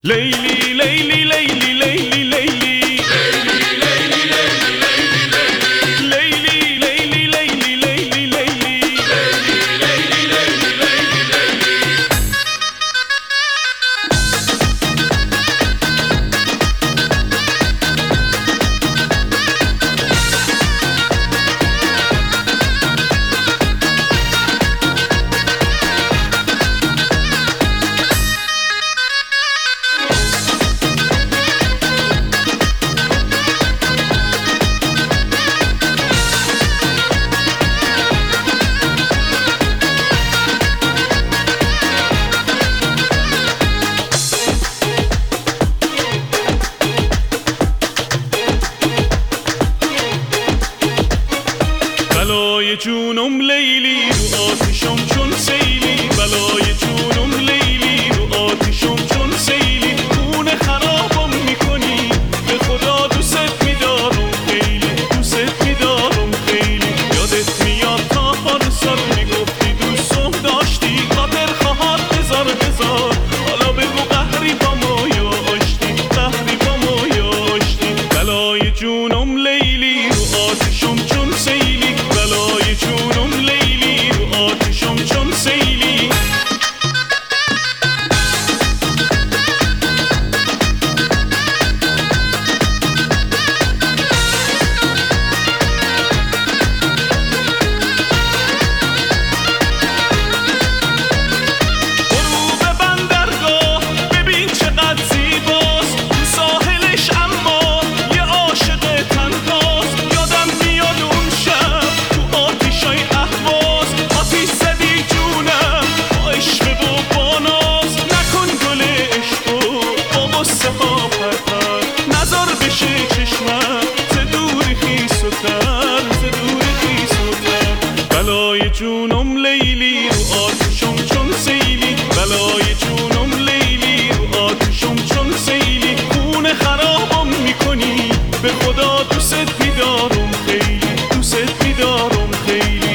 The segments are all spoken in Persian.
لیلی لیلی لیلی لیلی لیلی بلای جونم لیلی رو آتیشم چون سیلی بلای جونم لیلی رو آتیشم چون سیلی خونه خرابم میکنی به خدا دوست میدارم خیلی دوست میدارم خیلی یادت میاد تا پارسال میگفتی دوستم داشتی خاطر خواهد هزار حالا بگو قهری با ما یا آشتی قهری با ما یا آشتی بلای جونم لیلی رو آتیشم چون سیلی بلای جونم لیلی رو آتیشم چون سیلی غروب بندرگاه ببین چقدر زیباست تو ساحلش اما یه عاشق تنهاست یادم میاد اون شب تو آتیشای اهواز آتیش زدی جونم با عشق و با ناز نکن گل عشقو با غصه ها پرپر نزار بشه چشمم ز دوری خیس و تر ز دوری خیس و تر بلای جونم لیلی رو آتیشم چون سیلی بلای جونم لیلی رو آتیشم چون سیلی خونه خرابم میکنی به خدا دوست میدارم خیلی دوست میدارم خیلی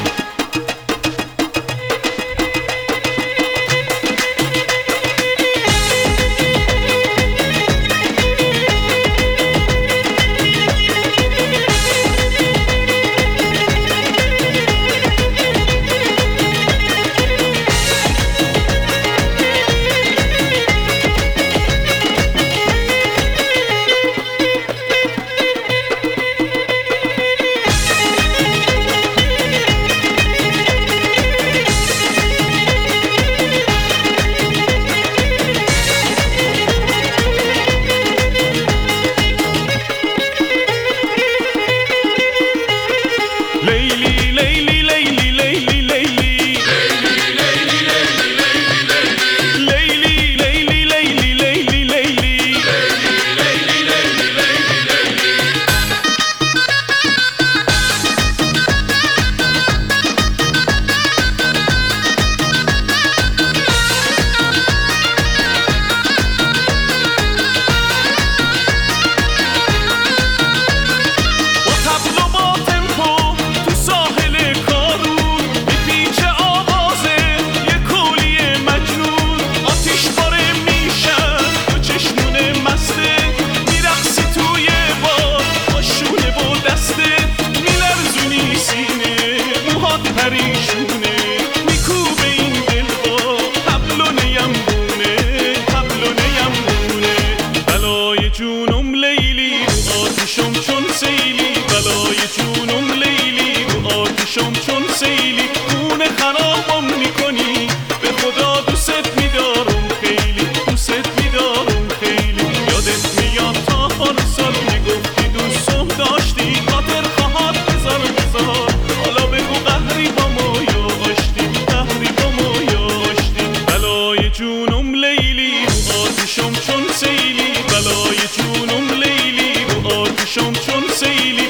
لیلی لیلی لیلی لیلی لیلی لیلی لیلی لیلی لیلی با تبل و با تمپو تو ساحل کارون میپیچه آوازه یه کولی مجنون آتیش باره میشن تو چشمون مسته میرقصی توی باد با شونه و دسته میلرزونی سینه موهات پریشونه میکوبه این دل با تبل و نیمبونه تبل و نیمبونه بلای جونم لیلی رو آتیشم چون سیلی بلای جونم لیلی رو آتیشم چون سیلی خونه خرابم میکنی به خدا دوست میدارم خیلی دوست میدارم خیلی یادت میاد تا پارسال میگفتی دوستم داشتی خاطر خواهد هزار حالا بگو قهری با ما یا آشتی قهری با ما یا آشتی بلای جونم لیلی رو آتیشم چون سیلی بلای جونم لیلی رو آتیشم چون سیلی